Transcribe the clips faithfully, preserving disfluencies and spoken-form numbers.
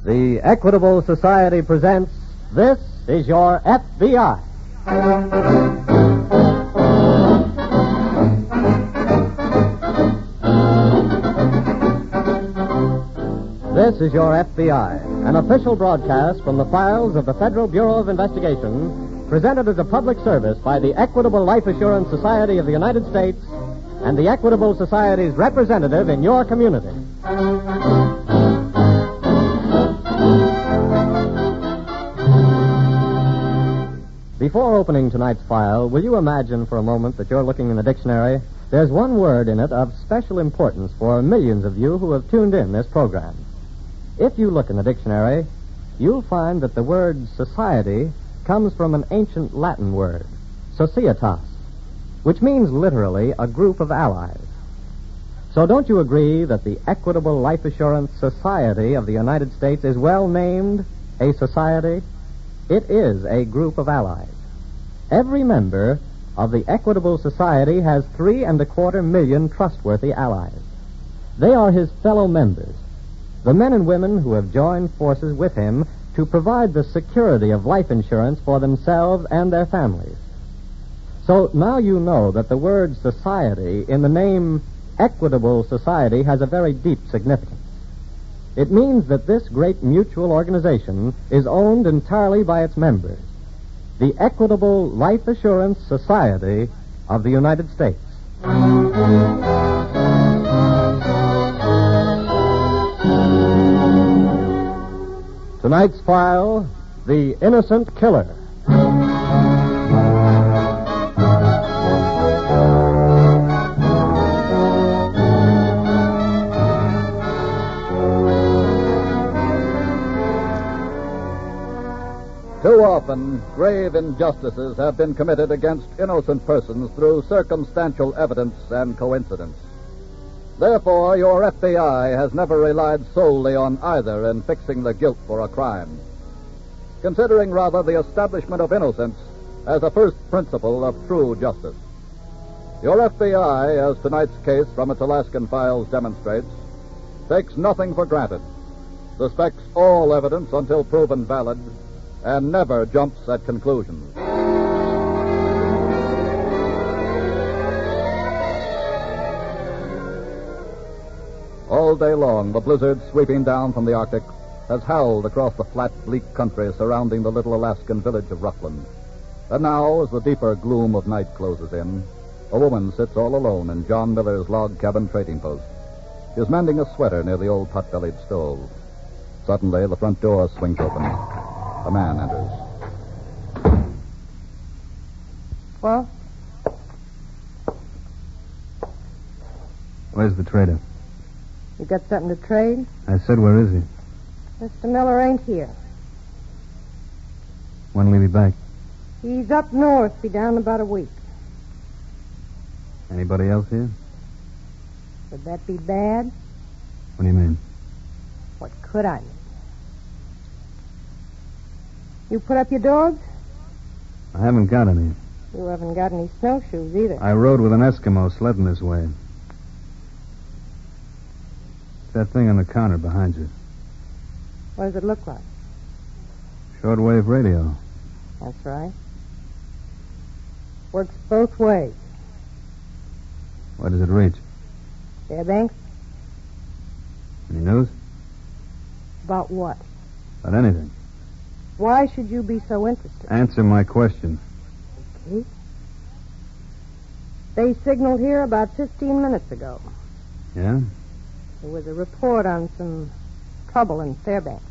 The Equitable Society presents This Is Your F B I. This is Your F B I, an official broadcast from the files of the Federal Bureau of Investigation, presented as a public service by the Equitable Life Assurance Society of the United States and the Equitable Society's representative in your community. Before opening tonight's file, will you imagine for a moment that you're looking in the dictionary? There's one word in it of special importance for millions of you who have tuned in this program. If you look in the dictionary, you'll find that the word society comes from an ancient Latin word, societas, which means literally a group of allies. So don't you agree that the Equitable Life Assurance Society of the United States is well named a society? It is a group of allies. Every member of the Equitable Society has three and a quarter million trustworthy allies. They are his fellow members, the men and women who have joined forces with him to provide the security of life insurance for themselves and their families. So now you know that the word society in the name Equitable Society has a very deep significance. It means that this great mutual organization is owned entirely by its members, the Equitable Life Assurance Society of the United States. Tonight's file, The Innocent Killer. Too often, grave injustices have been committed against innocent persons through circumstantial evidence and coincidence. Therefore, your F B I has never relied solely on either in fixing the guilt for a crime, considering rather the establishment of innocence as a first principle of true justice. Your F B I, as tonight's case from its Alaskan files demonstrates, takes nothing for granted, suspects all evidence until proven valid, and never jumps at conclusions. All day long, the blizzard sweeping down from the Arctic has howled across the flat, bleak country surrounding the little Alaskan village of Rockland. And now, as the deeper gloom of night closes in, a woman sits all alone in John Miller's log cabin trading post. She is mending a sweater near the old pot-bellied stove. Suddenly, the front door swings open. A man enters. Well? Where's the trader? You got something to trade? I said, where is he? Mister Miller ain't here. When will he be back? He's up north. Be down in about a week. Anybody else here? Would that be bad? What do you mean? What could I mean? You put up your dogs? I haven't got any. You haven't got any snowshoes either. I rode with an Eskimo sledding this way. It's that thing on the counter behind you. What does it look like? Shortwave radio. That's right. Works both ways. What does it reach? Fairbanks? Any news? About what? About anything. Why should you be so interested? Answer my question. Okay. They signaled here about fifteen minutes ago. Yeah? There was a report on some trouble in Fairbanks.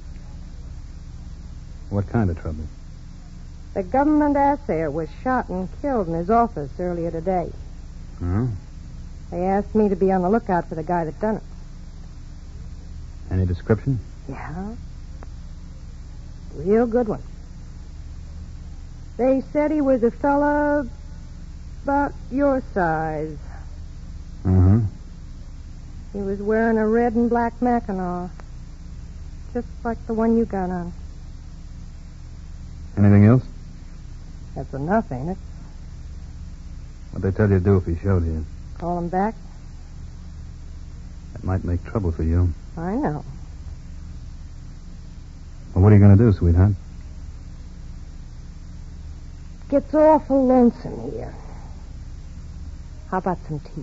What kind of trouble? The government assayer was shot and killed in his office earlier today. Huh? They asked me to be on the lookout for the guy that done it. Any description? Yeah. Real good one. They said he was a fella about your size. Uh-huh. He was wearing a red and black Mackinaw. Just like the one you got on. Anything else? That's enough, ain't it? What'd they tell you to do if he showed here? Call him back? That might make trouble for you. I know. Well, what are you going to do, sweetheart? Gets awful lonesome here. How about some tea?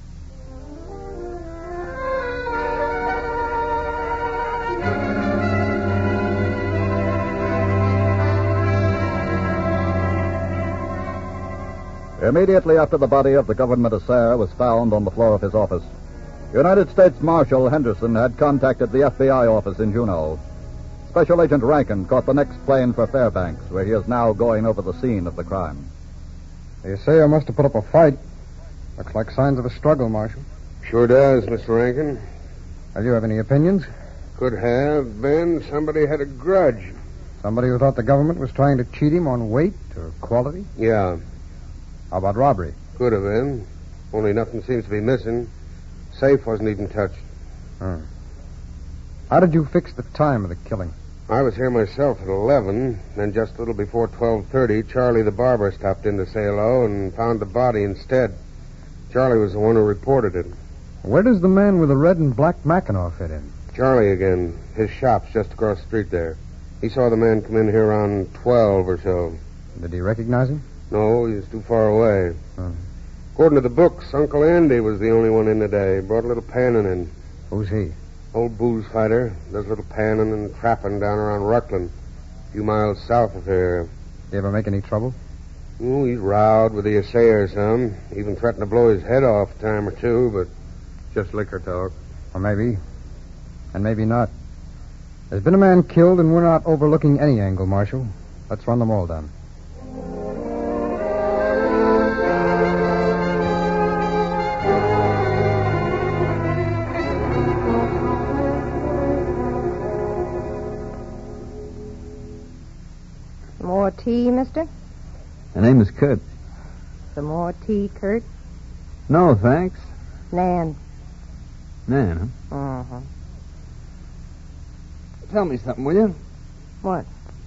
Immediately after the body of the government assayer was found on the floor of his office, United States Marshal Henderson had contacted the F B I office in Juneau. Special Agent Rankin caught the next plane for Fairbanks, where he is now going over the scene of the crime. The assayer must have put up a fight. Looks like signs of a struggle, Marshal. Sure does, Mister Rankin. Do you have any opinions? Could have been somebody had a grudge. Somebody who thought the government was trying to cheat him on weight or quality? Yeah, How about robbery? could have been. Only nothing seems to be missing. Safe wasn't even touched. Hmm. How did you fix the time of the killing? I was here myself at eleven. Then just a little before twelve thirty, Charlie the barber stopped in to say hello and found the body instead. Charlie was the one who reported it. Where does the man with the red and black Mackinaw fit in? Charlie again. His shop's just across the street there. He saw the man come in here around twelve or so. Did he recognize him? No, he was too far away. Hmm. According to the books, Uncle Andy was the only one in today. Brought a little panning in. Who's he? Old booze fighter. Does a little panning and trapping down around Ruckland. A few miles south of here. Did he ever make any trouble? Oh, he's rowed with the assayer some. Even threatened to blow his head off a time or two, but just liquor talk. Or maybe. And maybe not. There's been a man killed, and we're not overlooking any angle, Marshal. Let's run them all down. More tea, mister? My name is Kurt. Some more tea, Kurt? No, thanks. Nan. Man, huh? Uh-huh. Tell me something, will you? What?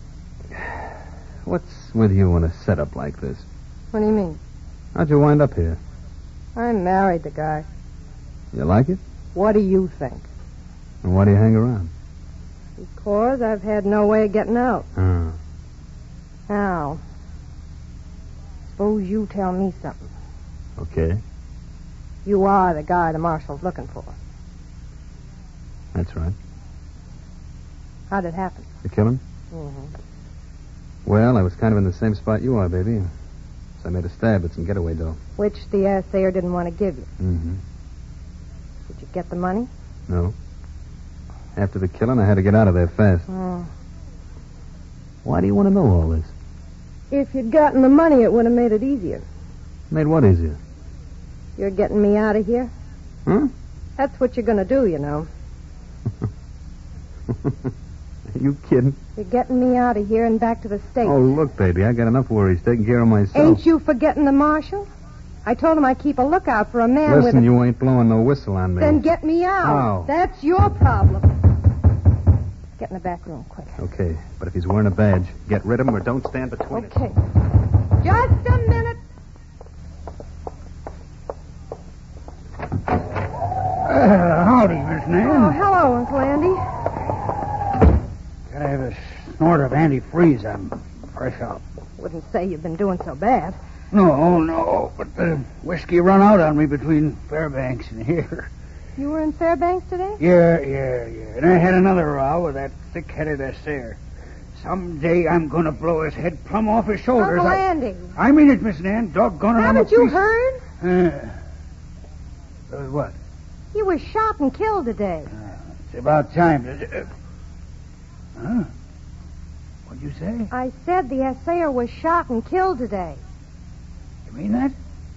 What's with you in a setup like this? What do you mean? How'd you wind up here? I married the guy. You like it? What do you think? And why do you hang around? Because I've had no way of getting out. Oh. Now, suppose you tell me something. Okay. You are the guy the marshal's looking for. That's right. How'd it happen? The killing? Mm-hmm. Well, I was kind of in the same spot you are, baby. So I made a stab at some getaway dough. Which the assayer didn't want to give you. Mm-hmm. Did you get the money? No. After the killing, I had to get out of there fast. Oh. Why do you want to know all this? If you'd gotten the money, it would have made it easier. Made what easier? You're getting me out of here? Huh? That's what you're going to do, you know. Are you kidding? You're getting me out of here and back to the States. Oh, look, baby, I got enough worries taking care of myself. Ain't you forgetting the marshal? I told him I'd keep a lookout for a man Listen, with a... you ain't blowing no whistle on me. Then get me out. How? That's your problem. Get in the back room, quick. Okay, but if he's wearing a badge, get rid of him or don't stand between us. Okay. Just a minute. Uh, howdy, Miss Nan. Oh, hello, Uncle Andy. Gotta have a snort of antifreeze. I'm fresh out. Wouldn't say you've been doing so bad. No, no, but the whiskey run out on me between Fairbanks and here. You were in Fairbanks today? Yeah, yeah, yeah. And I had another row with that thick-headed assayer. Someday I'm going to blow his head plumb off his shoulders. Uncle I, Andy. I mean it, Miss Nan. Doggone it. I'm a Haven't you priest. heard? Uh, uh, what? He was shot and killed today. Uh, it's about time. Uh, huh? What'd you say? I said the assayer was shot and killed today. You mean that?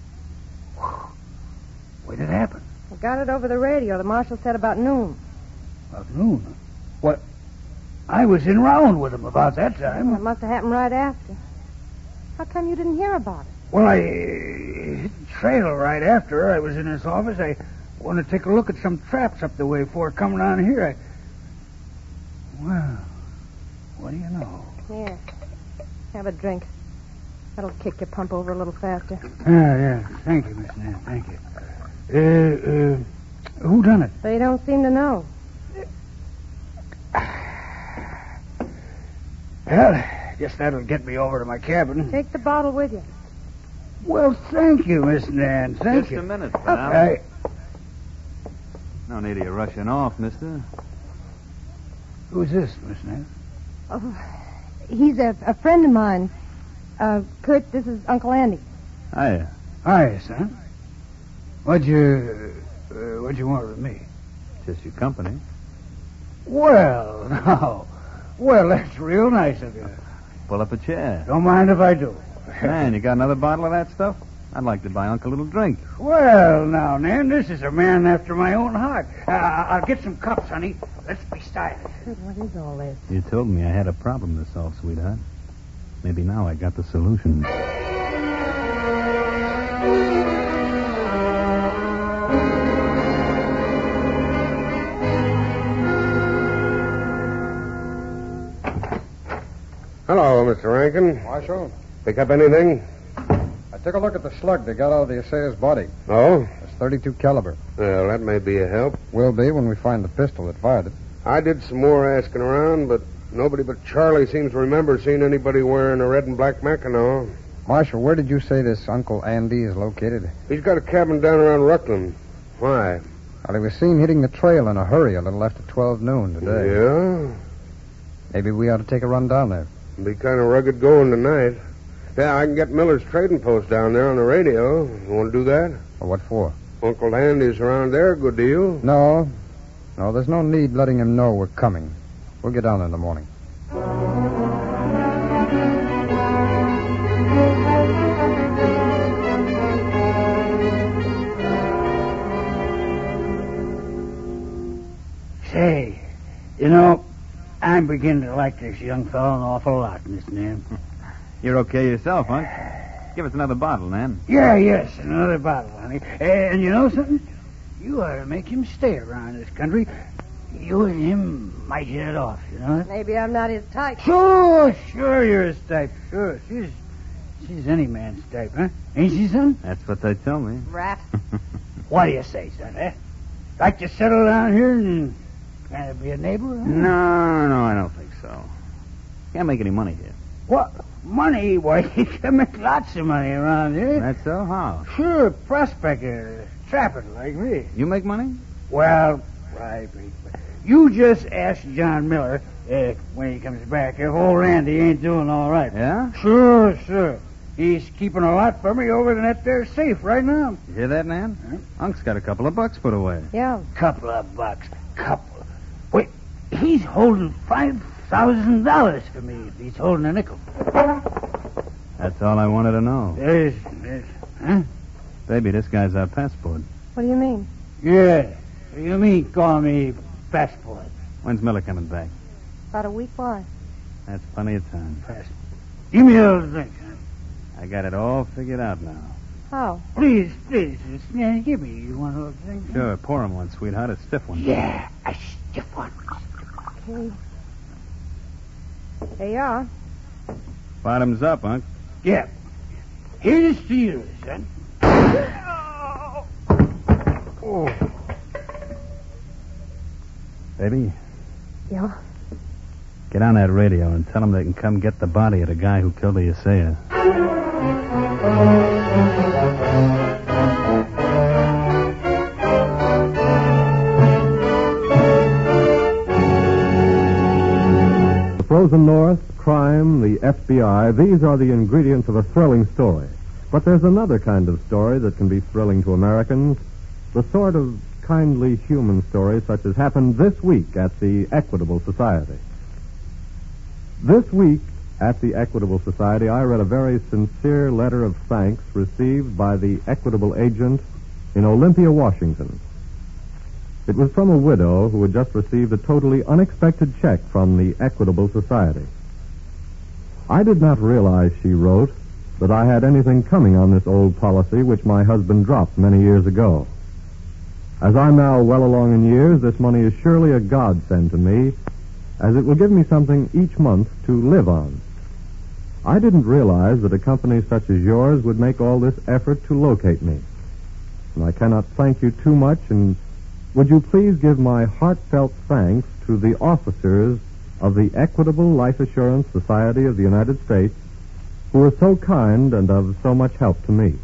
When did it happen? I got it over the radio. The marshal said about noon. About noon? What? I was in round with him about that time. It must have happened right after. How come you didn't hear about it? Well, I uh, hit the trail right after. I was in his office. I wanted to take a look at some traps up the way before coming on here. I... Well, what do you know? Here. Have a drink. That'll kick your pump over a little faster. Yeah, yeah. Thank you, Miss Nan. Thank you. Uh, uh, who done it? They don't seem to know. Well, guess that'll get me over to my cabin. Take the bottle with you. Well, thank you, Miss Nan. Thank Just you. a minute, Oh, pal. I, No need of you rushing off, mister. who's this, Miss Nan? Oh, he's a, a friend of mine. Uh, Kurt, this is Uncle Andy. Hiya. Hi, son. What'd you... Uh, what'd you want with me? Just your company. Well, no. Well, that's real nice of you. Pull up a chair. Don't mind if I do. Man, you got another bottle of that stuff? I'd like to buy Uncle a little drink. Well, now, Nan, this is a man after my own heart. Uh, I'll get some cups, honey. Let's be stylish. Kurt, what is all this? You told me I had a problem to solve, sweetheart. Maybe now I got the solution. Hello, Mister Rankin. Marshal, Pick up anything? I took a look at the slug they got out of the assayer's body. Oh? It's thirty-two caliber. Well, that may be a help. Will be when we find the pistol that fired it. I did some more asking around, but nobody but Charlie seems to remember seeing anybody wearing a red and black Mackinaw. Marshal, where did you say this Uncle Andy is located? He's got a cabin down around Ruckland. Why? Well, he was seen hitting the trail in a hurry a little after twelve noon today. Yeah? Maybe we ought to take a run down there. Be kind of rugged going tonight. Yeah, I can get Miller's trading post down there on the radio. You want to do that? Well, what for? Uncle Andy's around there a good deal. No. No, there's no need letting him know we're coming. We'll get down there in the morning. Say, you know, I'm beginning to like this young fellow an awful lot, Miss Nan. You're okay yourself, huh? Give us another bottle, Nan. Yeah, yes, another bottle, honey. And you know something? You ought to make him stay around this country. You and him might hit it off, you know? Maybe I'm not his type. Sure, sure you're his type. Sure, she's she's any man's type, huh? Ain't she, son? That's what they tell me. Rat. What do you say, son, eh? Like to settle down here and kind of be a neighbor, huh? No, no, I don't think so. Can't make any money here. What? Money? Why, you can make lots of money around here. That's so? How? Sure, prospector, trapper like me. You make money? Well, right, you just ask John Miller, uh, when he comes back, if old Randy ain't doing all right. Yeah? Sure, sure. He's keeping a lot for me over in that there safe right now. You hear that, Nan? Huh? Unc's got a couple of bucks put away. Yeah. Couple of bucks. Couple. Wait, he's holding five thousand dollars for me if he's holding a nickel. That's all I wanted to know. There's, there's, huh? Baby, this guy's our passport. What do you mean? Yeah. What do you mean call me passport? When's Miller coming back? About a week? Why? That's plenty of time. Passport. Give me a little drink, huh? I got it all figured out now. How? Please, please, yeah, give me one little drink. huh? Sure, pour him one, sweetheart. A stiff one. Yeah, a stiff one. Okay. There you are. Bottoms up, Unc. Yeah. Here's to you, son. Oh. Baby, Yeah? get on that radio and tell them they can come get the body of the guy who killed the assayer. The frozen north, crime, the F B I, these are the ingredients of a thrilling story. But there's another kind of story that can be thrilling to Americans, the sort of kindly human story such as happened this week at the Equitable Society. This week at the Equitable Society, I read a very sincere letter of thanks received by the Equitable agent in Olympia, Washington. It was from a widow who had just received a totally unexpected check from the Equitable Society. I did not realize, she wrote, that I had anything coming on this old policy which my husband dropped many years ago. As I'm now well along in years, this money is surely a godsend to me, as it will give me something each month to live on. I didn't realize that a company such as yours would make all this effort to locate me. And I cannot thank you too much, and would you please give my heartfelt thanks to the officers of the Equitable Life Assurance Society of the United States, who were so kind and of so much help to me.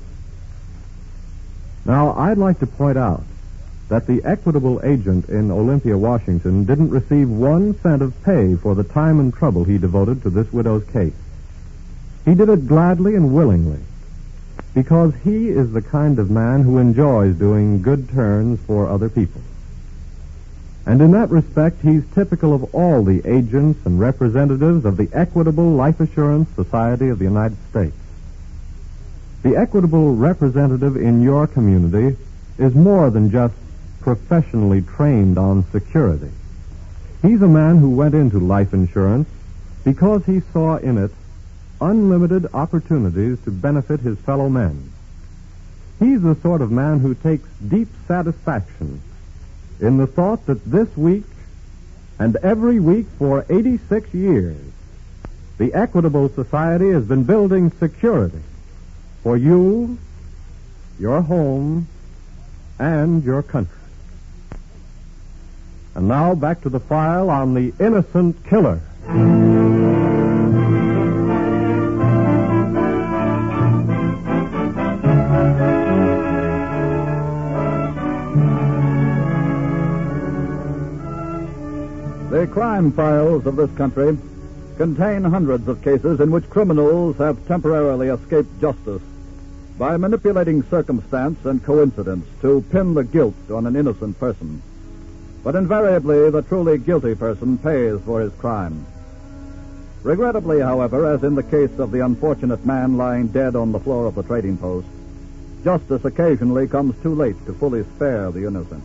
Now, I'd like to point out that the Equitable agent in Olympia, Washington, didn't receive one cent of pay for the time and trouble he devoted to this widow's case. He did it gladly and willingly, because he is the kind of man who enjoys doing good turns for other people. And in that respect, he's typical of all the agents and representatives of the Equitable Life Assurance Society of the United States. The Equitable representative in your community is more than just professionally trained on security. He's a man who went into life insurance because he saw in it unlimited opportunities to benefit his fellow men. He's the sort of man who takes deep satisfaction in the thought that this week and every week for eighty-six years, the Equitable Society has been building security for you, your home, and your country. And now back to the file on the innocent killer. The crime files of this country contain hundreds of cases in which criminals have temporarily escaped justice by manipulating circumstance and coincidence to pin the guilt on an innocent person. But invariably, the truly guilty person pays for his crime. Regrettably, however, as in the case of the unfortunate man lying dead on the floor of the trading post, justice occasionally comes too late to fully spare the innocent.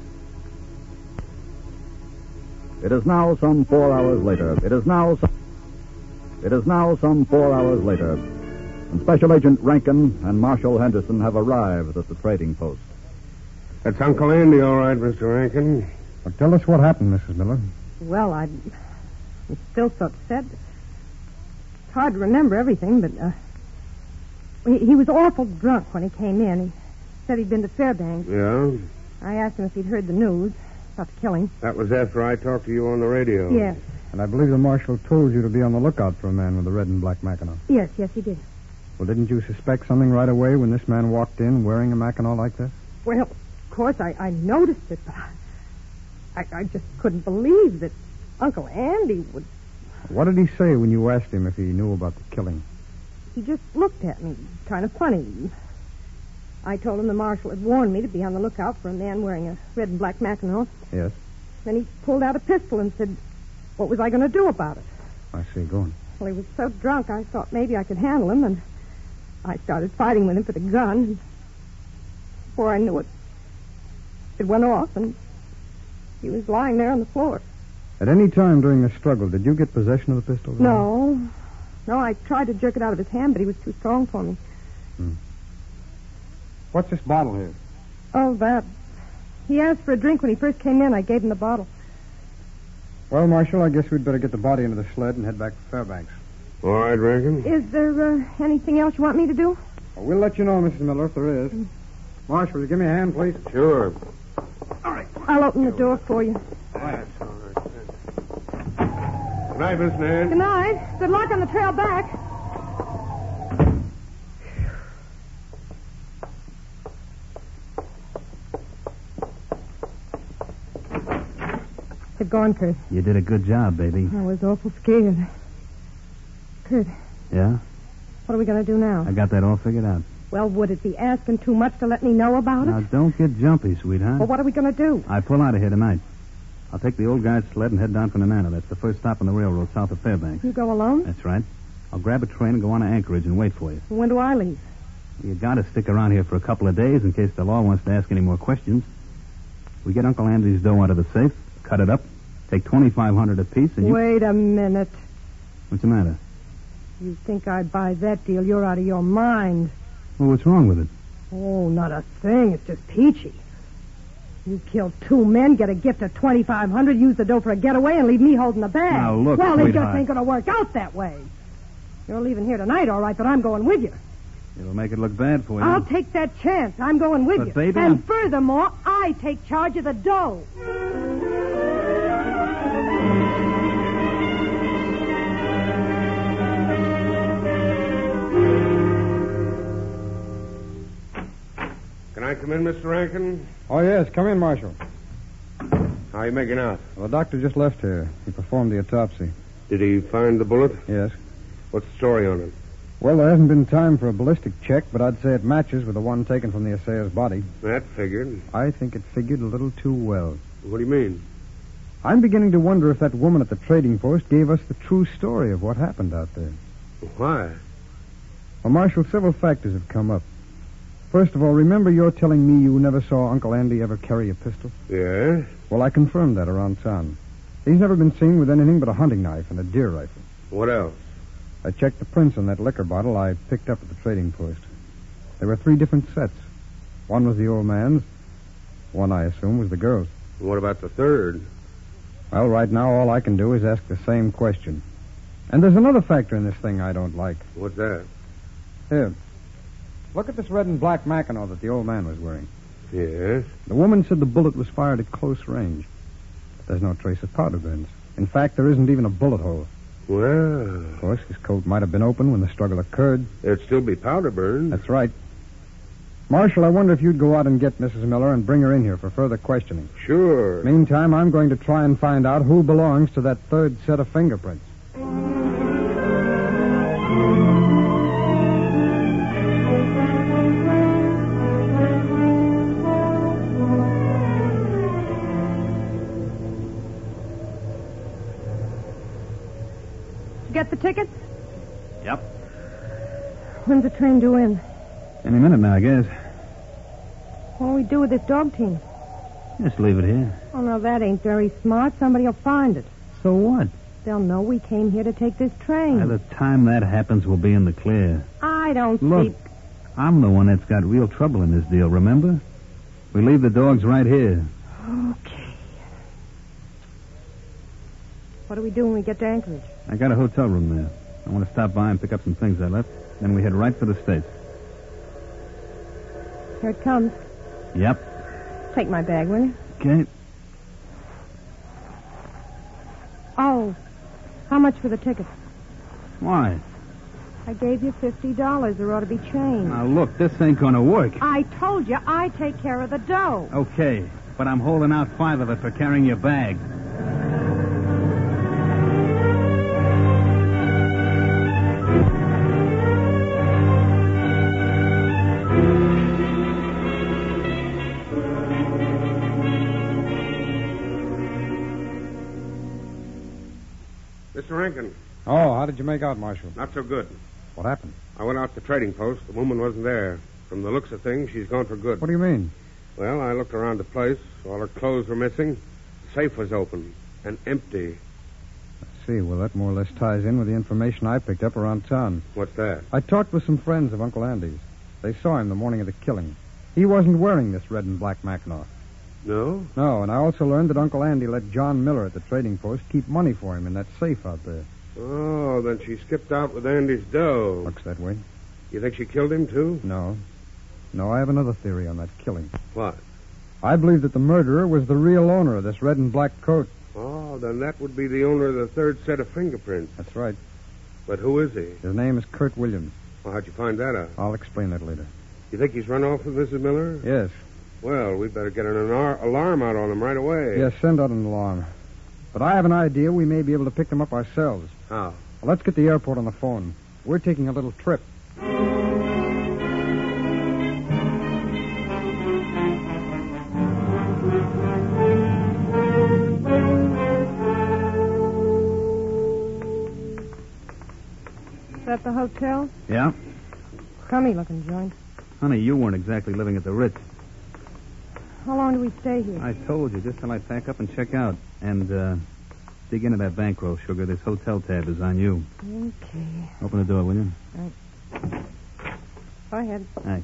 It is now some four hours later. It is now some, it is now some four hours later, and Special Agent Rankin and Marshal Henderson have arrived at the trading post. That's Uncle Andy, all right, Mister Rankin. Well, tell us what happened, Missus Miller. Well, I, I'm still so upset. It's hard to remember everything, but uh, he, he was awful drunk when he came in. He said he'd been to Fairbanks. Yeah? I asked him if he'd heard the news about the killing. That was after I talked to you on the radio. Yes. And I believe the marshal told you to be on the lookout for a man with a red and black Mackinaw. Yes, yes, he did. Well, didn't you suspect something right away when this man walked in wearing a Mackinaw like this? Well, of course, I, I noticed it, but I, I just couldn't believe that Uncle Andy would... What did he say when you asked him if he knew about the killing? He just looked at me, kind of funny. I told him the marshal had warned me to be on the lookout for a man wearing a red and black Mackinaw. Yes. Then he pulled out a pistol and said, what was I going to do about it? I see. Go on. Well, he was so drunk, I thought maybe I could handle him, and I started fighting with him for the gun. And before I knew it, it went off, and he was lying there on the floor. At any time during the struggle, did you get possession of the pistol? No. No, I tried to jerk it out of his hand, but he was too strong for me. Hmm. What's this bottle here? Oh, that. He asked for a drink when he first came in. I gave him the bottle. Well, Marshal, I guess we'd better get the body into the sled and head back to Fairbanks. All right, Rankin. Is there uh, anything else you want me to do? Well, we'll let you know, Missus Miller, if there is. Mm. Marshal, will you give me a hand, please? Sure. All right. I'll open the door for you. That's all right. Good night, Miss Nan. Good night. Good luck on the trail back. They're gone, Kurt. You did a good job, baby. I was awful scared. Kurt. Yeah? What are we going to do now? I got that all figured out. Well, would it be asking too much to let me know about Now, it? don't get jumpy, sweetheart. Well, what are we going to do? I pull out of here tonight. I'll take the old guy's sled and head down from Nenana. That's the first stop on the railroad south of Fairbanks. You go alone? That's right. I'll grab a train and go on to Anchorage and wait for you. When do I leave? You gotta stick around here for a couple of days in case the law wants to ask any more questions. We get Uncle Andy's dough out of the safe, cut it up, take twenty-five hundred dollars apiece, and you... Wait a minute. What's the matter? You think I'd buy that deal? You're out of your mind. Well, what's wrong with it? Oh, not a thing. It's just peachy. You killed two men, get a gift of twenty-five hundred dollars, use the dough for a getaway, and leave me holding the bag. Now, look, Well, it sweetheart. just ain't going to work out that way. You're leaving here tonight, all right, but I'm going with you. It'll make it look bad for you. I'll take that chance. I'm going with But, you. baby, and I'm- furthermore, I take charge of the dough. come in, Mister Rankin? Oh, yes. Come in, Marshal. How are you making out? Well, the doctor just left here. He performed the autopsy. Did he find the bullet? Yes. What's the story on it? Well, there hasn't been time for a ballistic check, but I'd say it matches with the one taken from the assayer's body. That figured. I think it figured a little too well. What do you mean? I'm beginning to wonder if that woman at the trading post gave us the true story of what happened out there. Why? Well, Marshal, several factors have come up. First of all, remember you're telling me you never saw Uncle Andy ever carry a pistol? Yeah? Well, I confirmed that around town. He's never been seen with anything but a hunting knife and a deer rifle. What else? I checked the prints on that liquor bottle I picked up at the trading post. There were three different sets. One was the old man's. One, I assume, was the girl's. What about the third? Well, right now, all I can do is ask the same question. And there's another factor in this thing I don't like. What's that? Here. Look at this red and black Mackinaw that the old man was wearing. Yes? The woman said the bullet was fired at close range. There's no trace of powder burns. In fact, there isn't even a bullet hole. Well... Of course, his coat might have been open when the struggle occurred. There'd still be powder burns. That's right. Marshal, I wonder if you'd go out and get Missus Miller and bring her in here for further questioning. Sure. Meantime, I'm going to try and find out who belongs to that third set of fingerprints. Get the tickets? Yep. When's the train due in? Any minute now, I guess. What'll we do with this dog team? Just leave it here. Oh, no, that ain't very smart. Somebody will find it. So what? They'll know we came here to take this train. By the time that happens, we'll be in the clear. I don't Look, see... I'm the one that's got real trouble in this deal, remember? We leave the dogs right here. Okay. What do we do when we get to Anchorage? I got a hotel room there. I want to stop by and pick up some things I left. Then we head right for the States. Here it comes. Yep. Take my bag, will you? Okay. Oh, how much for the tickets? Why? I gave you fifty dollars. There ought to be change. Now, look, this ain't going to work. I told you I take care of the dough. Okay, but I'm holding out five of it for carrying your bag. Mister Rankin. Oh, how did you make out, Marshal? Not so good. What happened? I went out to the trading post. The woman wasn't there. From the looks of things, she's gone for good. What do you mean? Well, I looked around the place. All her clothes were missing. The safe was open and empty. I see. Well, that more or less ties in with the information I picked up around town. What's that? I talked with some friends of Uncle Andy's. They saw him the morning of the killing. He wasn't wearing this red and black Mackinaw. No? No, and I also learned that Uncle Andy let John Miller at the trading post keep money for him in that safe out there. Oh, then she skipped out with Andy's dough. Looks that way. You think she killed him, too? No. No, I have another theory on that killing. What? I believe that the murderer was the real owner of this red and black coat. Oh, then that would be the owner of the third set of fingerprints. That's right. But who is he? His name is Kurt Williams. Well, how'd you find that out? I'll explain that later. You think he's run off with Missus Miller? Yes. Well, we'd better get an alar- alarm out on him right away. Yes, send out an alarm. But I have an idea we may be able to pick them up ourselves. How? Well, let's get the airport on the phone. We're taking a little trip. Is that the hotel? Yeah? Crummy looking joint. Honey, you weren't exactly living at the Ritz. How long do we stay here? I told you, just till I pack up and check out. And, uh, dig into that bankroll, Sugar. This hotel tab is on you. Okay. Open the door, will you? Right. Go ahead. Thanks.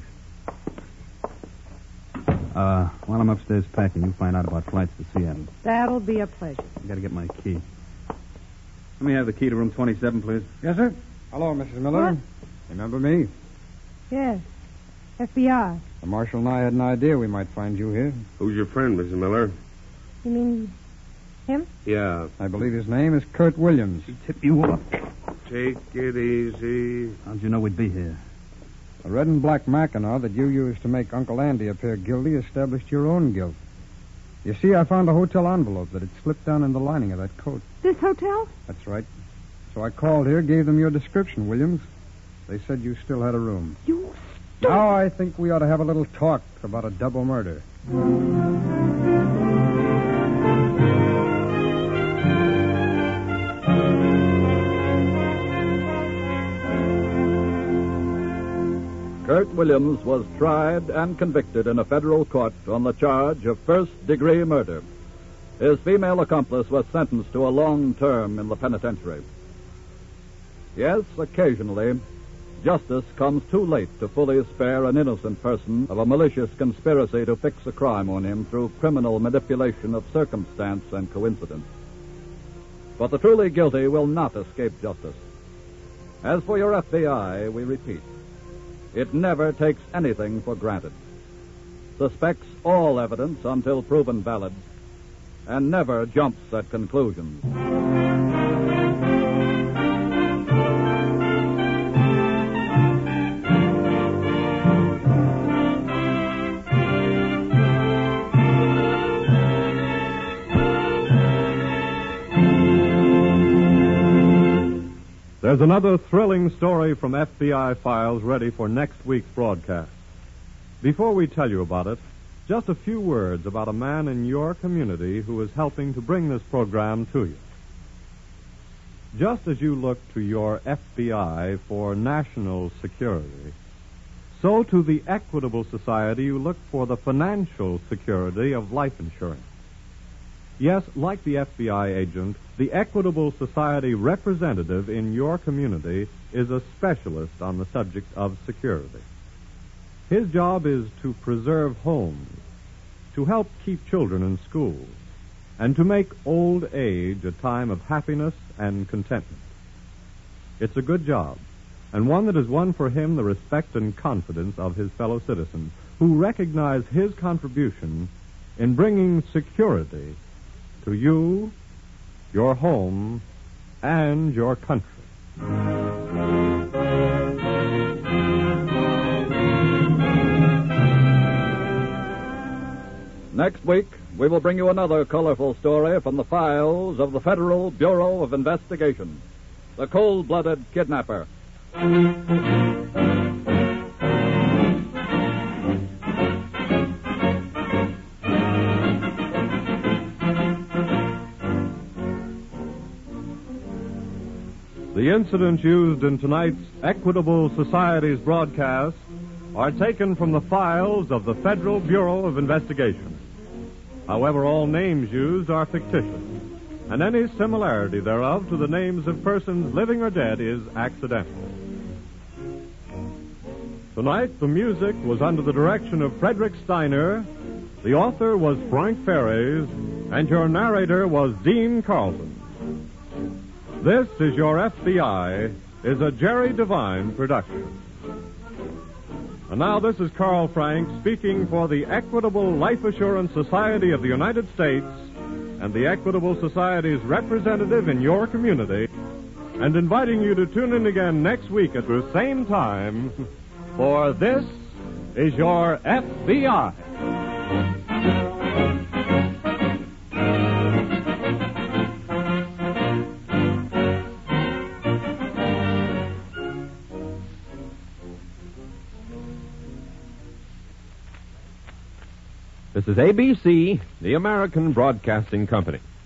Uh, while I'm upstairs packing, you find out about flights to Seattle. That'll be a pleasure. I gotta get my key. Let me have the key to room twenty-seven, please. Yes, sir. Hello, Missus Miller. What? Remember me? Yes. F B I. The marshal and I had an idea we might find you here. Who's your friend, Missus Miller? You mean him? Yeah. I believe his name is Kurt Williams. Tip you off. Take it easy. How'd you know we'd be here? The red and black Mackinaw that you used to make Uncle Andy appear guilty established your own guilt. You see, I found a hotel envelope that had slipped down in the lining of that coat. This hotel? That's right. So I called here, gave them your description, Williams. They said you still had a room. You stole... Now I think we ought to have a little talk about a double murder. Kurt Williams was tried and convicted in a federal court on the charge of first-degree murder. His female accomplice was sentenced to a long term in the penitentiary. Yes, occasionally, justice comes too late to fully spare an innocent person of a malicious conspiracy to fix a crime on him through criminal manipulation of circumstance and coincidence. But the truly guilty will not escape justice. As for your F B I, we repeat, it never takes anything for granted, suspects all evidence until proven valid, and never jumps at conclusions. There's another thrilling story from F B I files ready for next week's broadcast. Before we tell you about it, just a few words about a man in your community who is helping to bring this program to you. Just as you look to your F B I for national security, so to the Equitable Society you look for the financial security of life insurance. Yes, like the F B I agent, the Equitable Society representative in your community is a specialist on the subject of security. His job is to preserve homes, to help keep children in schools, and to make old age a time of happiness and contentment. It's a good job, and one that has won for him the respect and confidence of his fellow citizens, who recognize his contribution in bringing security to you, your home, and your country. Next week, we will bring you another colorful story from the files of the Federal Bureau of Investigation, the cold-blooded kidnapper. The incidents used in tonight's Equitable Society's broadcast are taken from the files of the Federal Bureau of Investigation. However, all names used are fictitious, and any similarity thereof to the names of persons living or dead is accidental. Tonight, the music was under the direction of Frederick Steiner, the author was Frank Ferries, and your narrator was Dean Carlson. This is Your F B I is a Jerry Devine production. And now this is Carl Frank speaking for the Equitable Life Assurance Society of the United States and the Equitable Society's representative in your community, and inviting you to tune in again next week at the same time, for this is Your F B I. This is A B C, the American Broadcasting Company.